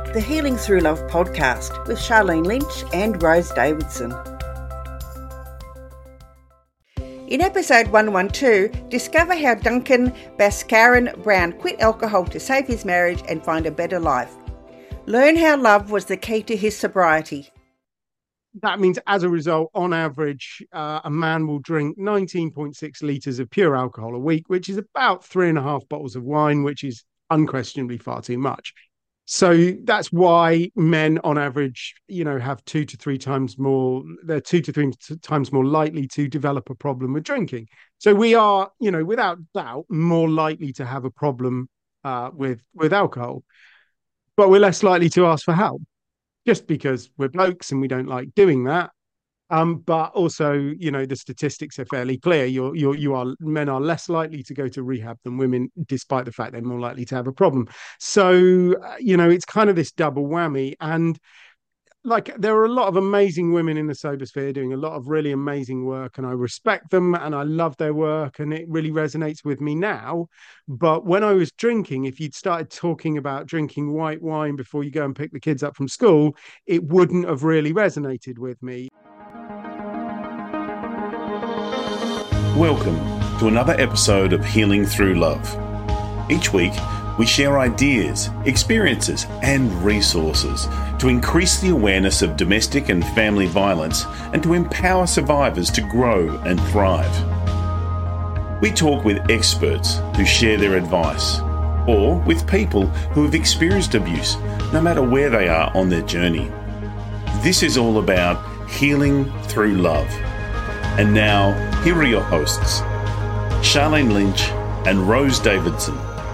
the Healing Through Love podcast with Charlene Lynch and Rose Davidson. In episode 112, discover how Duncan Bhaskaran Brown quit alcohol to save his marriage and find a better life. Learn how love was the key to his sobriety. That means, as a result, on average, a man will drink 19.6 litres of pure alcohol a week, which is about 3.5 bottles of wine, which is unquestionably far too much. So that's why men, on average, have 2 to 3 times more. They're 2 to 3 times more likely to develop a problem with drinking. So we are, without doubt, more likely to have a problem with alcohol, but we're less likely to ask for help. Just because we're blokes and we don't like doing that. But also, the statistics are fairly clear. Men are less likely to go to rehab than women, despite the fact they're more likely to have a problem. So, it's kind of this double whammy. And there are a lot of amazing women in the sober sphere doing a lot of really amazing work, and I respect them and I love their work, and it really resonates with me now. But when I was drinking, if you'd started talking about drinking white wine before you go and pick the kids up from school, it wouldn't have really resonated with me. Welcome to another episode of Healing Through Love. Each week, we share ideas, experiences, and resources to increase the awareness of domestic and family violence and to empower survivors to grow and thrive. We talk with experts who share their advice, or with people who have experienced abuse, no matter where they are on their journey. This is all about healing through love. And now, here are your hosts, Charlene Lynch and Rose Davidson.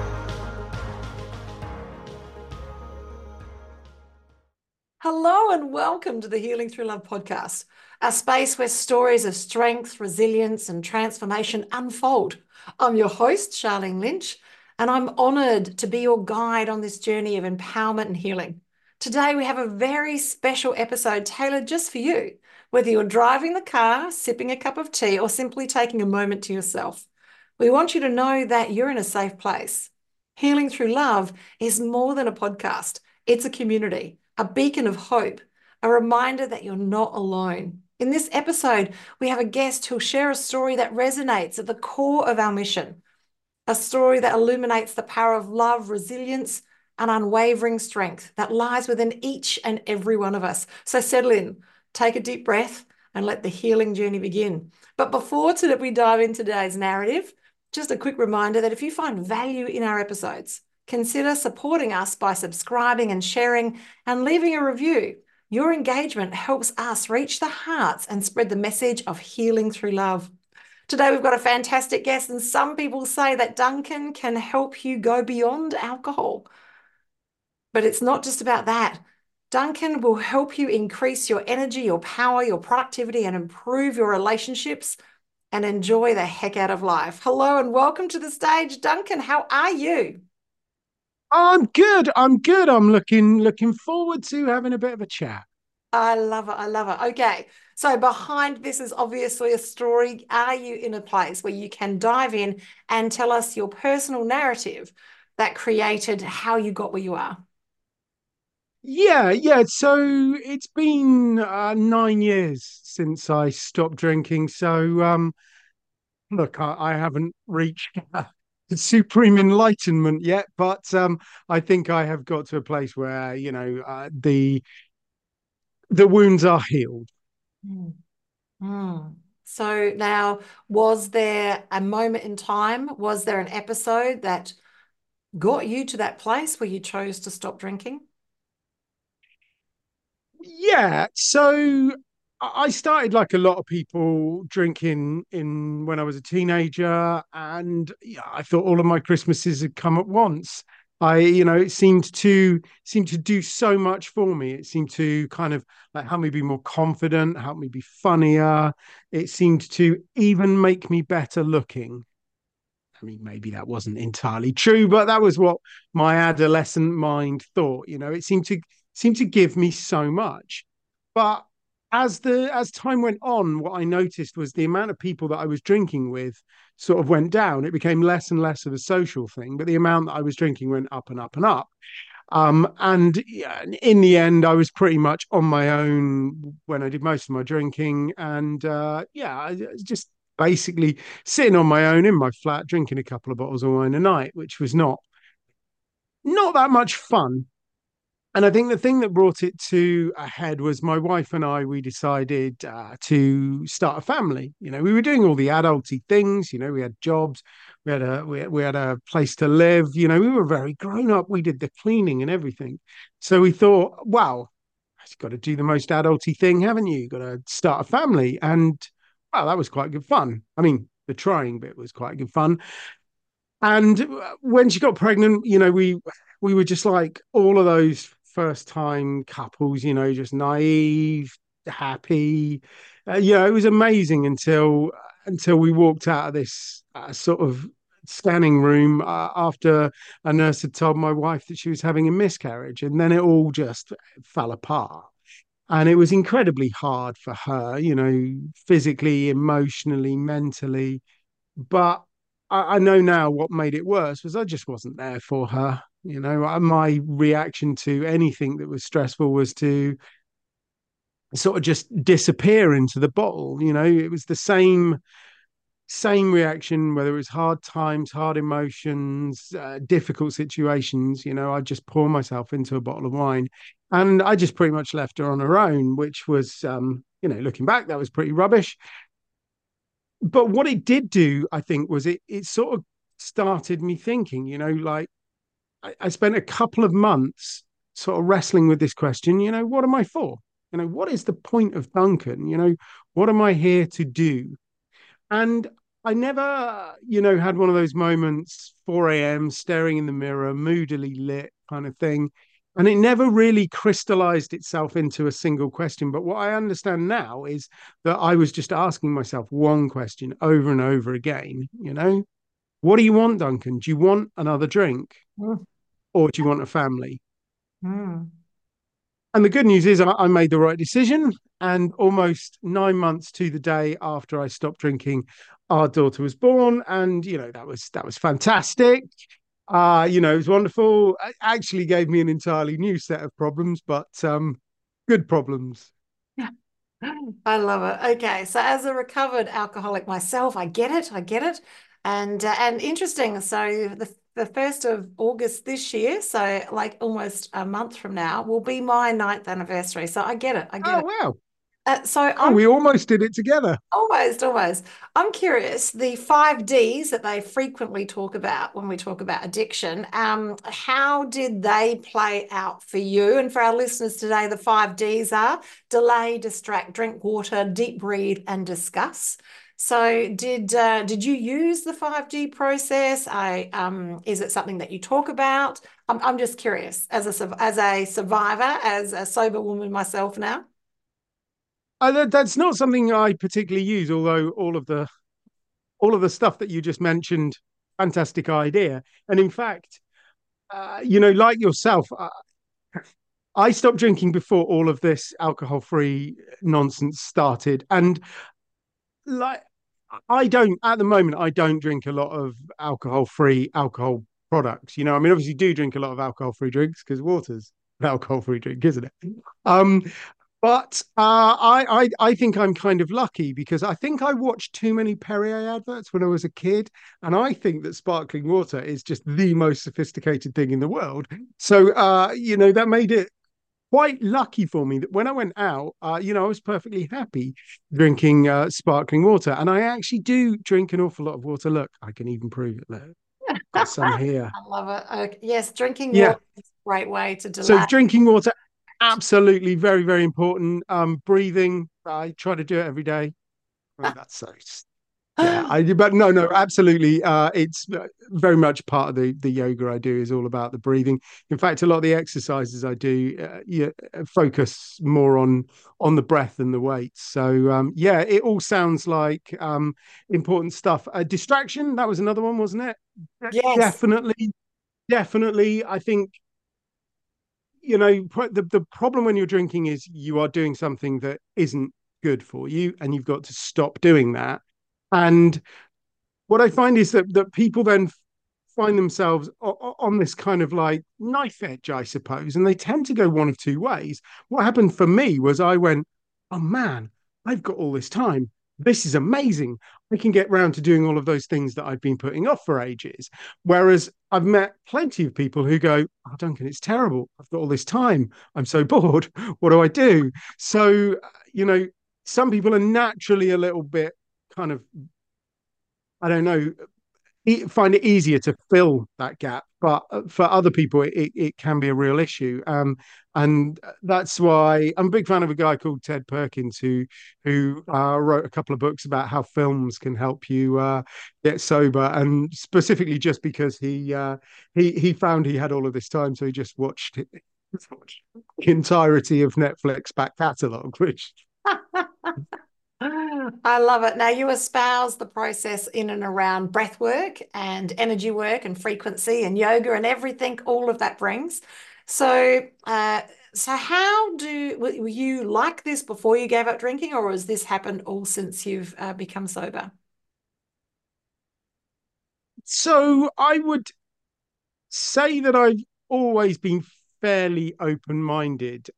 Hello and welcome to the Healing Through Love podcast, a space where stories of strength, resilience and transformation unfold. I'm your host, Charlene Lynch, and I'm honoured to be your guide on this journey of empowerment and healing. Today we have a very special episode tailored just for you, whether you're driving the car, sipping a cup of tea, or simply taking a moment to yourself. We want you to know that you're in a safe place. Healing Through Love is more than a podcast. It's a community, a beacon of hope, a reminder that you're not alone. In this episode, we have a guest who'll share a story that resonates at the core of our mission, a story that illuminates the power of love, resilience, and unwavering strength that lies within each and every one of us. So settle in, take a deep breath, and let the healing journey begin. But before we dive into today's narrative, just a quick reminder that if you find value in our episodes, consider supporting us by subscribing and sharing and leaving a review. Your engagement helps us reach the hearts and spread the message of healing through love. Today, we've got a fantastic guest, and some people say that Duncan can help you go beyond alcohol. But it's not just about that. Duncan will help you increase your energy, your power, your productivity, and improve your relationships and enjoy the heck out of life. Hello and welcome to the stage, Duncan. How are you? I'm good. I'm looking forward to having a bit of a chat. I love it. Okay. So behind this is obviously a story. Are you in a place where you can dive in and tell us your personal narrative that created how you got where you are? Yeah. So it's been 9 years since I stopped drinking. So, look, I haven't reached supreme enlightenment yet, but I think I have got to a place where the wounds are healed. So now, was there a moment in time, was there an episode that got you to that place where you chose to stop drinking? Yeah, so I started, like a lot of people, drinking in when I was a teenager, and yeah, I thought all of my Christmases had come at once. It seemed to do so much for me. It seemed to kind of like help me be more confident, help me be funnier. It seemed to even make me better looking. I mean, maybe that wasn't entirely true, but that was what my adolescent mind thought. It seemed to give me so much. But as time went on, what I noticed was the amount of people that I was drinking with sort of went down. It became less and less of a social thing, but the amount that I was drinking went up and up and up. And in the end, I was pretty much on my own when I did most of my drinking. And I was just basically sitting on my own in my flat, drinking a couple of bottles of wine a night, which was not that much fun. And I think the thing that brought it to a head was my wife and I, we decided to start a family. We were doing all the adulty things. We had jobs, we had a place to live. We were very grown up. We did the cleaning and everything. So we thought, wow, you've got to do the most adulty thing, haven't you? You've got to start a family. And wow, that was quite good fun. I mean, the trying bit was quite good fun. And when she got pregnant, we were just like all of those first time couples, just naive, happy. It was amazing until we walked out of this sort of scanning room after a nurse had told my wife that she was having a miscarriage, and then it all just fell apart. And it was incredibly hard for her, physically, emotionally, mentally. But I know now what made it worse was I just wasn't there for her. My reaction to anything that was stressful was to sort of just disappear into the bottle. It was the same reaction, whether it was hard times, hard emotions, difficult situations. I just pour myself into a bottle of wine, and I just pretty much left her on her own, which was, looking back, that was pretty rubbish. But what it did do, I think, was it sort of started me thinking, like I spent a couple of months sort of wrestling with this question, what am I for? What is the point of Dunkin'? What am I here to do? And I never, had one of those moments, 4 a.m., staring in the mirror, moodily lit kind of thing. And it never really crystallized itself into a single question. But what I understand now is that I was just asking myself one question over and over again, what do you want, Duncan? Do you want another drink? Or do you want a family? Mm. And the good news is I made the right decision. And almost 9 months to the day after I stopped drinking, our daughter was born. And, that was fantastic. It was wonderful. It actually gave me an entirely new set of problems, but good problems. I love it. Okay, so as a recovered alcoholic myself, I get it. I get it. And interesting. So the 1st of August this year, so like almost a month from now, will be my 9th anniversary. So I get it. I get Oh, it. wow. So Oh, we almost did it together. almost. I'm curious, the 5 Ds that they frequently talk about when we talk about addiction, how did they play out for you? And for our listeners today, the 5 Ds are delay, distract, drink water, deep breathe, and discuss. So did you use the 5D process? Is it something that you talk about? I'm just curious, as a survivor, as a sober woman myself now. That's not something I particularly use, although all of the stuff that you just mentioned, fantastic idea. And in fact, like yourself, I stopped drinking before all of this alcohol-free nonsense started, and like I don't at the moment. I don't drink a lot of alcohol-free alcohol products. I mean, obviously, do drink a lot of alcohol-free drinks because water's an alcohol-free drink, isn't it? Um, But I think I'm kind of lucky because I think I watched too many Perrier adverts when I was a kid, and I think that sparkling water is just the most sophisticated thing in the world. So that made it quite lucky for me that when I went out, I was perfectly happy drinking sparkling water, and I actually do drink an awful lot of water. Look, I can even prove it. Look, got some here. I love it. Okay. Yes, drinking Yeah. water is a great way to So delay. drinking water, absolutely very, very important. Breathing, I try to do it every day. I mean, that's so yeah. But no, absolutely. It's very much part of the yoga I do is all about the breathing. In fact, a lot of the exercises I do, focus more on the breath and the weights. So it all sounds like important stuff. Distraction, that was another one, wasn't it? Yes. Definitely. I think the problem when you're drinking is you are doing something that isn't good for you, and you've got to stop doing that. And what I find is that people then find themselves on this kind of like knife edge, I suppose, and they tend to go one of two ways. What happened for me was I went, oh man, I've got all this time. This is amazing. I can get round to doing all of those things that I've been putting off for ages. Whereas I've met plenty of people who go, oh, Duncan, it's terrible. I've got all this time. I'm so bored. What do I do? So, some people are naturally a little bit kind of, I don't know, find it easier to fill that gap, but for other people it can be a real issue, and that's why I'm a big fan of a guy called Ted Perkins who wrote a couple of books about how films can help you get sober, and specifically just because he found he had all of this time, so he just watched the entirety of Netflix back catalogue, which I love it. Now, you espouse the process in and around breath work and energy work and frequency and yoga and everything all of that brings. So, how were you like this before you gave up drinking, or has this happened all since you've become sober? so I would say that I've always been fairly open-minded.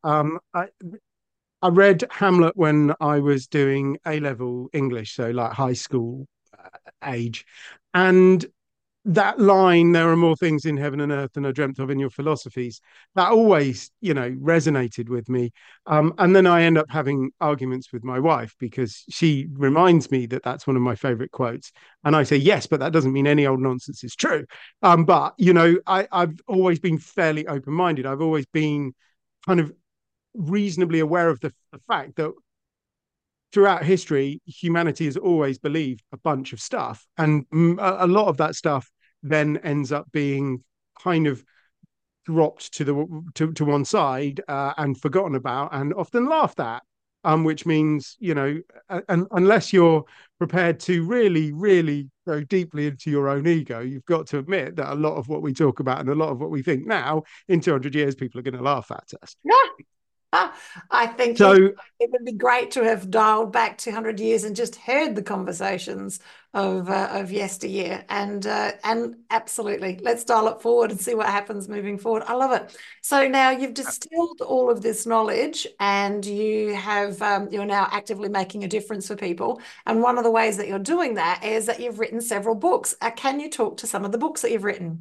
I read Hamlet when I was doing A-level English, so like high school age. And that line, there are more things in heaven and earth than I dreamt of in your philosophies, that always, resonated with me. And then I end up having arguments with my wife because she reminds me that that's one of my favorite quotes. And I say, yes, but that doesn't mean any old nonsense is true. But, I've always been fairly open-minded. I've always been kind of reasonably aware of the fact that throughout history, humanity has always believed a bunch of stuff. And a lot of that stuff then ends up being kind of dropped to one side and forgotten about and often laughed at. Which means, unless you're prepared to really, really go deeply into your own ego, you've got to admit that a lot of what we talk about and a lot of what we think now, in 200 years, people are going to laugh at us. I think So it would be great to have dialed back 200 years and just heard the conversations of yesteryear. And absolutely, let's dial it forward and see what happens moving forward. I love it. So now you've distilled all of this knowledge, and you have you're now actively making a difference for people. And one of the ways that you're doing that is that you've written several books. Can you talk to some of the books that you've written?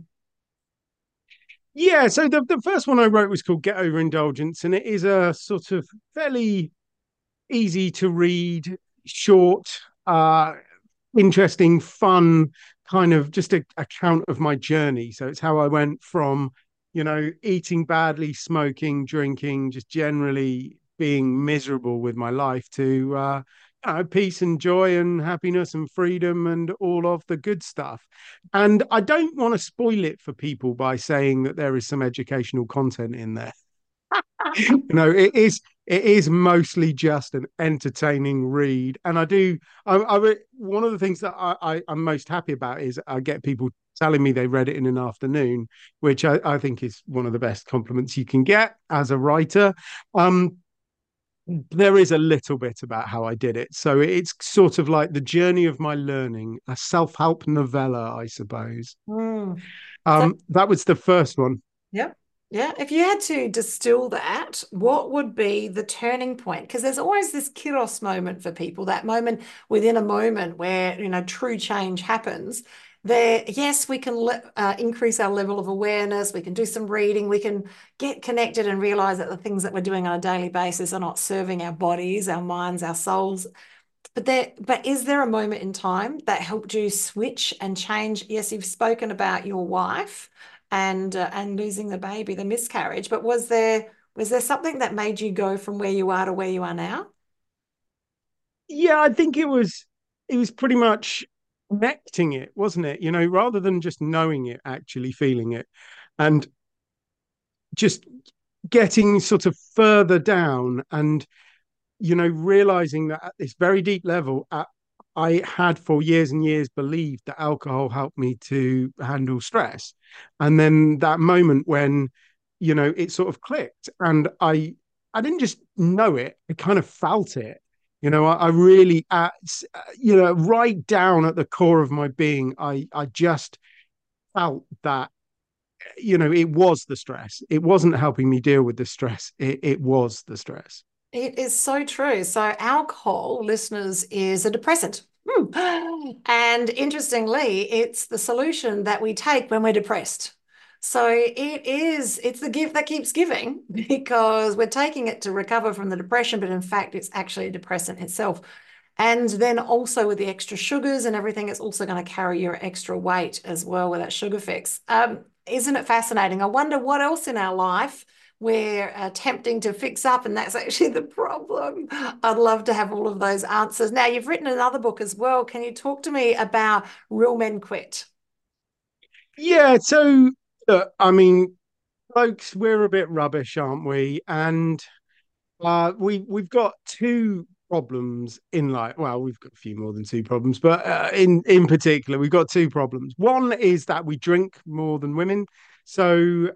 yeah, so the first one I wrote was called Get Over Indulgence, and it is a sort of fairly easy to read, short, interesting, fun kind of just a account of my journey. So it's how I went from, eating badly, smoking, drinking, just generally being miserable with my life to peace and joy and happiness and freedom and all of the good stuff. And I don't want to spoil it for people by saying that there is some educational content in there. It is mostly just an entertaining read. And one of the things that I'm most happy about is I get people telling me they read it in an afternoon, which I think is one of the best compliments you can get as a writer. There is a little bit about how I did it. So it's sort of like the journey of my learning, a self-help novella, I suppose. Mm. So, That was the first one. yeah. Yeah. If you had to distill that, what would be the turning point? Because there's always this kairos moment for people, that moment within a moment where, true change happens. There, yes, we can increase our level of awareness. We can do some reading. We can get connected and realize that the things that we're doing on a daily basis are not serving our bodies, our minds, our souls. But is there a moment in time that helped you switch and change? Yes, you've spoken about your wife and losing the baby, the miscarriage, but was there something that made you go from where you are to where you are now? Yeah, I think it was pretty much connecting it, wasn't it? Rather than just knowing it, actually feeling it, and just getting sort of further down and realizing that at this very deep level, I had for years and years believed that alcohol helped me to handle stress. And then that moment when, it sort of clicked and I didn't just know it, I kind of felt it. I really, right down at the core of my being, I just felt that, it was the stress. It wasn't helping me deal with the stress. It was the stress. It is so true. So, alcohol, listeners, is a depressant. And interestingly, it's the solution that we take when we're depressed. So it's the gift that keeps giving because we're taking it to recover from the depression, but in fact, it's actually a depressant itself. And then also with the extra sugars and everything, it's also going to carry your extra weight as well with that sugar fix. Isn't it fascinating? I wonder what else in our life we're attempting to fix up, and that's actually the problem. I'd love to have all of those answers. Now, you've written another book as well. Can you talk to me about Real Men Quit? Yeah. So, I mean, folks, we're a bit rubbish, aren't we? And we've got two problems in life. Well, we've got a few more than two problems, but in particular, we've got two problems. One is that we drink more than women. So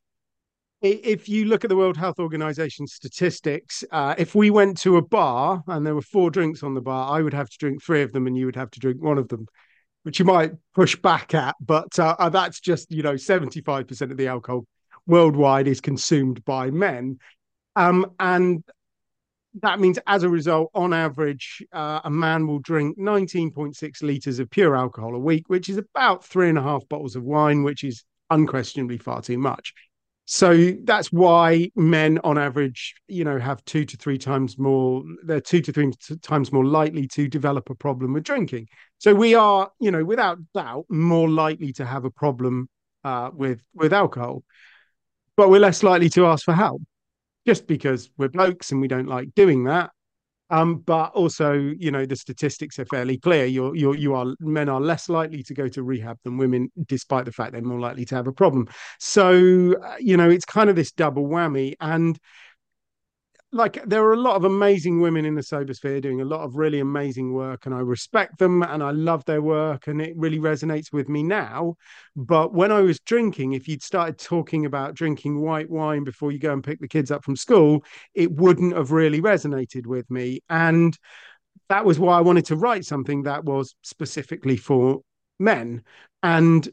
if you look at the World Health Organization statistics, if we went to a bar and there were four drinks on the bar, I would have to drink three of them and you would have to drink one of them, which you might push back at. But that's just, 75% of the alcohol worldwide is consumed by men. And that means, as a result, on average, a man will drink 19.6 litres of pure alcohol a week, which is about 3.5 bottles of wine, which is unquestionably far too much. So that's why men, on average, have 2 to 3 times more. They're 2 to 3 times more likely to develop a problem with drinking. So we are, without doubt, more likely to have a problem with alcohol, but we're less likely to ask for help, just because we're blokes and we don't like doing that. But also, the statistics are fairly clear. Men are less likely to go to rehab than women, despite the fact they're more likely to have a problem. So, it's kind of this double whammy. And like, there are a lot of amazing women in the sober sphere doing a lot of really amazing work, and I respect them and I love their work, and it really resonates with me now. But when I was drinking, if you'd started talking about drinking white wine before you go and pick the kids up from school, it wouldn't have really resonated with me. And that was why I wanted to write something that was specifically for men. And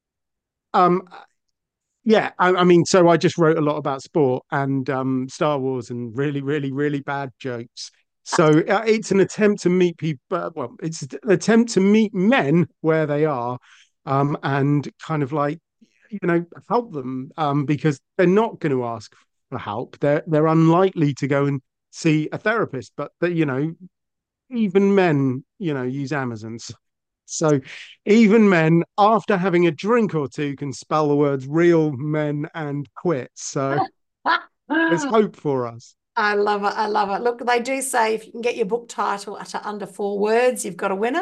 um yeah, I mean, so I just wrote a lot about sport and Star Wars and really, really, really bad jokes. So it's an attempt to meet people. Well, it's an attempt to meet men where they are, and kind of like, help them, because they're not going to ask for help. They're unlikely to go and see a therapist, but even men, use Amazons. So even men, after having a drink or two, can spell the words real men and quit. So there's hope for us. I love it. I love it. Look, they do say if you can get your book title to under 4 words, you've got a winner.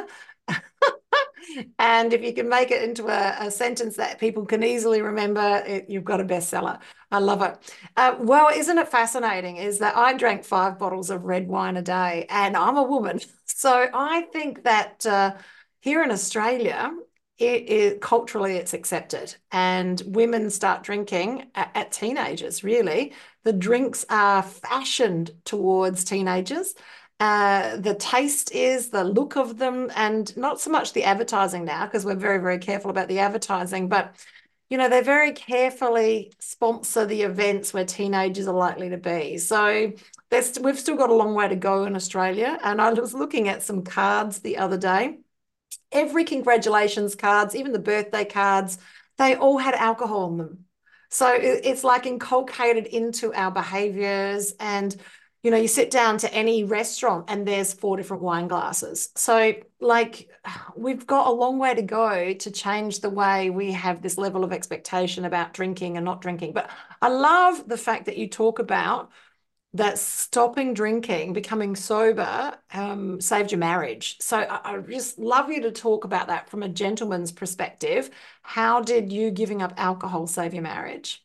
And if you can make it into a sentence that people can easily remember, you've got a bestseller. I love it. Well, isn't it fascinating? Is that I drank 5 bottles of red wine a day, and I'm a woman. So I think that here in Australia, culturally it's accepted, and women start drinking at teenagers, really. The drinks are fashioned towards teenagers. The taste is, the look of them, and not so much the advertising now, because we're very, very careful about the advertising, but they very carefully sponsor the events where teenagers are likely to be. So we've still got a long way to go in Australia. And I was looking at some cards the other day. Every congratulations cards, even the birthday cards, they all had alcohol on them. So it's like inculcated into our behaviors. And you sit down to any restaurant and there's 4 different wine glasses. So like we've got a long way to go to change the way we have this level of expectation about drinking and not drinking. But I love the fact that you talk about that stopping drinking, becoming sober, saved your marriage. So I just love you to talk about that from a gentleman's perspective. How did you giving up alcohol save your marriage?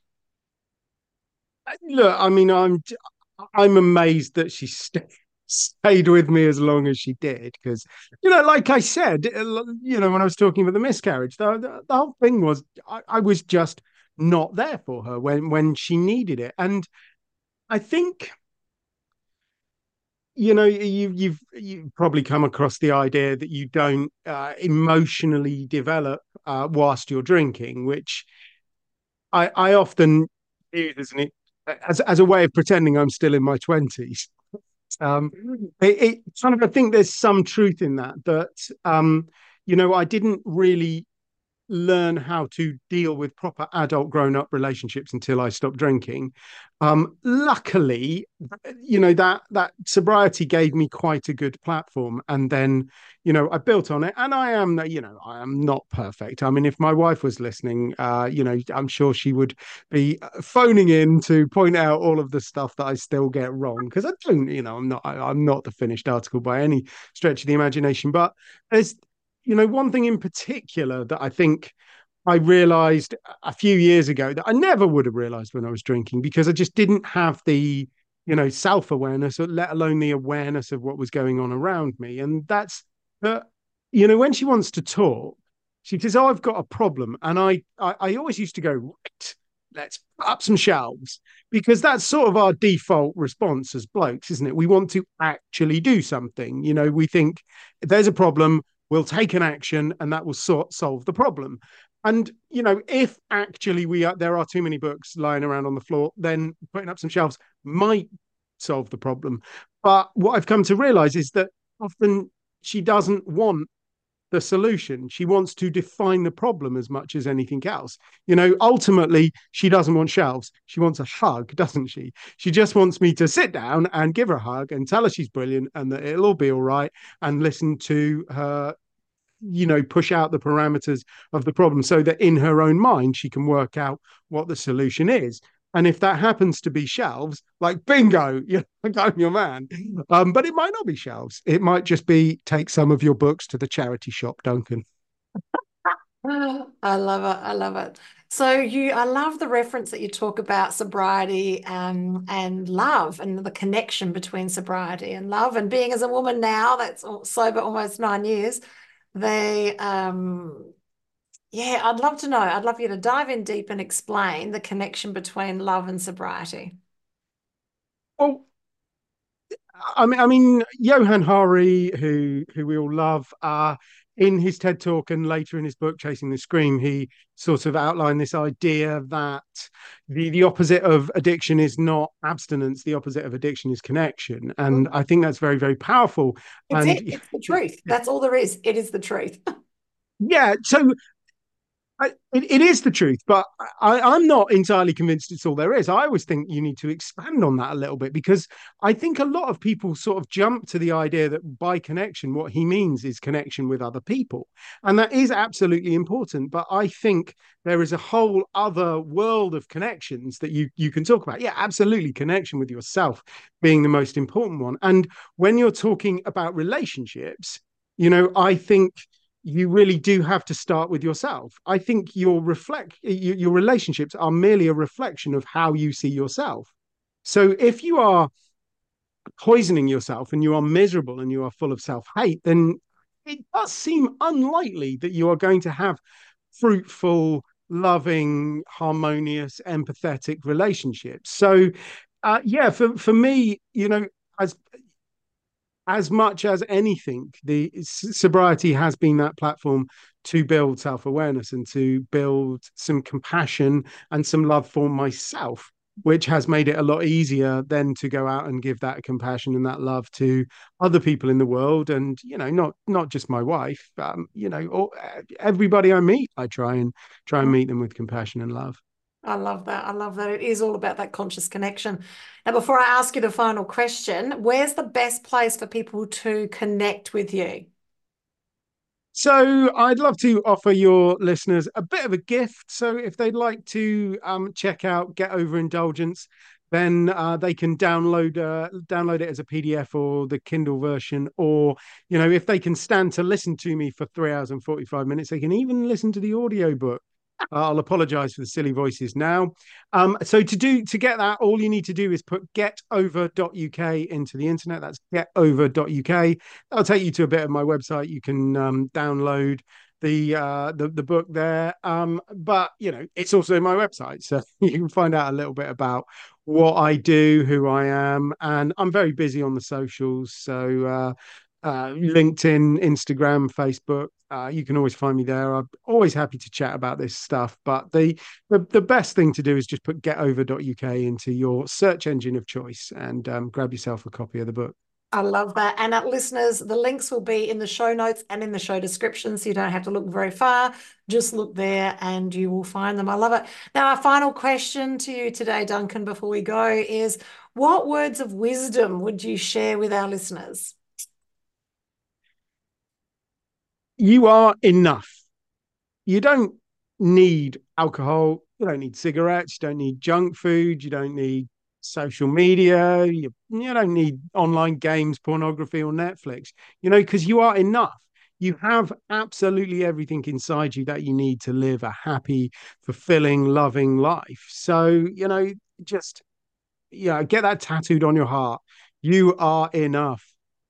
Look, I mean, I'm amazed that she stayed with me as long as she did, because like I said, when I was talking about the miscarriage, the whole thing was I was just not there for her when she needed it. And I think you've probably come across the idea that you don't emotionally develop whilst you're drinking, which I often use as a way of pretending I'm still in my 20s. Um, it kind of, I think there's some truth in that, I didn't really learn how to deal with proper adult grown-up relationships until I stopped drinking. Luckily, that sobriety gave me quite a good platform, and then I built on it. And I am not perfect. I mean, if my wife was listening, I'm sure she would be phoning in to point out all of the stuff that I still get wrong, because I don't, I'm not the finished article by any stretch of the imagination. But there's one thing in particular that I think I realized a few years ago that I never would have realized when I was drinking, because I just didn't have the, self awareness, or let alone the awareness of what was going on around me. And that's that, when she wants to talk, she says, "Oh, I've got a problem." And I always used to go, "Right, let's put up some shelves," because that's sort of our default response as blokes, isn't it? We want to actually do something. We think if there's a problem, we'll take an action, and that will solve the problem. And if actually there are too many books lying around on the floor, then putting up some shelves might solve the problem. But what I've come to realize is that often she doesn't want the solution. She wants to define the problem as much as anything else. Ultimately, she doesn't want shelves. She wants a hug, doesn't she? She just wants me to sit down and give her a hug and tell her she's brilliant and that it'll all be all right, and listen to her push out the parameters of the problem, so that in her own mind she can work out what the solution is. And if that happens to be shelves, like, bingo, I'm your man. But it might not be shelves. It might just be, take some of your books to the charity shop, Duncan. I love it. I love it. So I love the reference that you talk about sobriety and love, and the connection between sobriety and love. And being as a woman now that's sober almost 9 years, they yeah, I'd love to know. I'd love you to dive in deep and explain the connection between love and sobriety. Well, I mean, Johann Hari, who we all love, in his TED talk and later in his book Chasing the Scream, he sort of outlined this idea that the opposite of addiction is not abstinence. The opposite of addiction is connection, and I think that's very, very powerful. It's the truth. That's all there is. It is the truth. Yeah, so it is the truth, but I'm not entirely convinced it's all there is. I always think you need to expand on that a little bit, because I think a lot of people sort of jump to the idea that by connection, what he means is connection with other people. And that is absolutely important. But I think there is a whole other world of connections that you can talk about. Yeah, absolutely. Connection with yourself being the most important one. And when you're talking about relationships, I think you really do have to start with yourself. I think your relationships are merely a reflection of how you see yourself. So if you are poisoning yourself and you are miserable and you are full of self-hate, then it does seem unlikely that you are going to have fruitful, loving, harmonious, empathetic relationships. So yeah, for me, as much as anything, the sobriety has been that platform to build self-awareness and to build some compassion and some love for myself, which has made it a lot easier then to go out and give that compassion and that love to other people in the world. And not just my wife, or everybody I meet, I try and meet them with compassion and love. I love that. I love that. It is all about that conscious connection. Now, before I ask you the final question, where's the best place for people to connect with you? So I'd love to offer your listeners a bit of a gift. So if they'd like to check out Get Over Indulgence, then they can download it as a PDF or the Kindle version. Or, if they can stand to listen to me for 3 hours and 45 minutes, they can even listen to the audiobook. I'll apologize for the silly voices now. So to get that, all you need to do is put getover.uk into the internet. That's getover.uk. That'll take you to a bit of my website. You can download the book there. But it's also my website, so you can find out a little bit about what I do, who I am, and I'm very busy on the socials. So LinkedIn, Instagram, Facebook. You can always find me there. I'm always happy to chat about this stuff. But the best thing to do is just put getover.uk into your search engine of choice and grab yourself a copy of the book. I love that. And listeners, the links will be in the show notes and in the show description, so you don't have to look very far. Just look there and you will find them. I love it. Now, our final question to you today, Duncan, before we go is, what words of wisdom would you share with our listeners? You are enough. You don't need alcohol. You don't need cigarettes. You don't need junk food. You don't need social media. You don't need online games, pornography, or Netflix, because you are enough. You have absolutely everything inside you that you need to live a happy, fulfilling, loving life. So, just, get that tattooed on your heart. You are enough.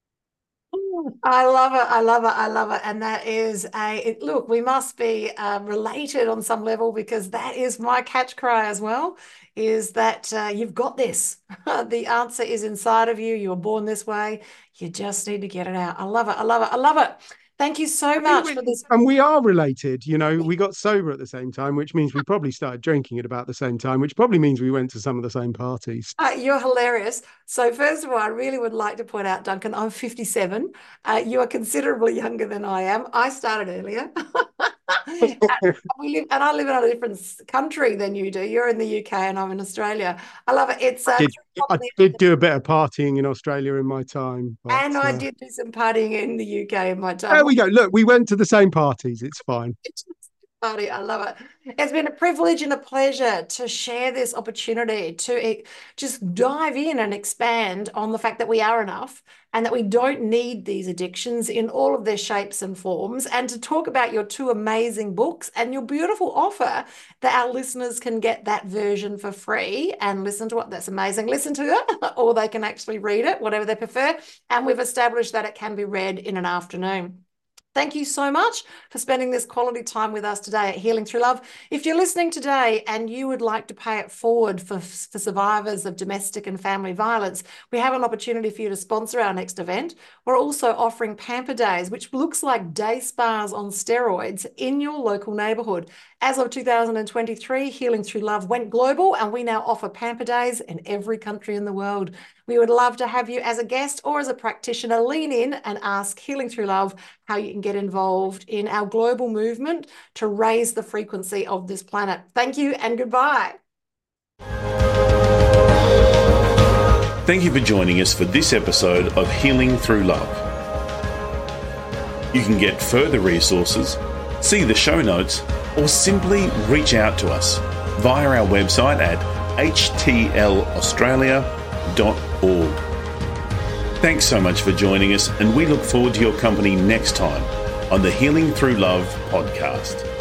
I love it. I love it. I love it. And that is look, we must be related on some level, because that is my catch cry as well, is that you've got this. The answer is inside of you. You were born this way. You just need to get it out. I love it. I love it. I love it. Thank you so much for this. And we are related. We got sober at the same time, which means we probably started drinking at about the same time, which probably means we went to some of the same parties. You're hilarious. So first of all, I really would like to point out, Duncan, I'm 57. You are considerably younger than I am. I started earlier. and I live in a different country than you do. You're in the UK and I'm in Australia. I love it. I did do a bit of partying in Australia in my time. And I did do some partying in the UK in my time. There we go. Look, we went to the same parties. It's fine. Party. I love it. It's been a privilege and a pleasure to share this opportunity to just dive in and expand on the fact that we are enough and that we don't need these addictions in all of their shapes and forms, and to talk about your two amazing books and your beautiful offer that our listeners can get that version for free and listen to it. That's amazing. Listen to it, or they can actually read it, whatever they prefer. And we've established that it can be read in an afternoon. Thank you so much for spending this quality time with us today at Healing Through Love. If you're listening today and you would like to pay it forward for survivors of domestic and family violence, we have an opportunity for you to sponsor our next event. We're also offering Pamper Days, which looks like day spas on steroids in your local neighbourhood. As of 2023, Healing Through Love went global, and we now offer Pamper Days in every country in the world. We would love to have you as a guest or as a practitioner lean in and ask Healing Through Love how you can get involved in our global movement to raise the frequency of this planet. Thank you and goodbye. Thank you for joining us for this episode of Healing Through Love. You can get further resources, see the show notes, or simply reach out to us via our website at htlaustralia.org. Thanks so much for joining us, and we look forward to your company next time on the Healing Through Love podcast.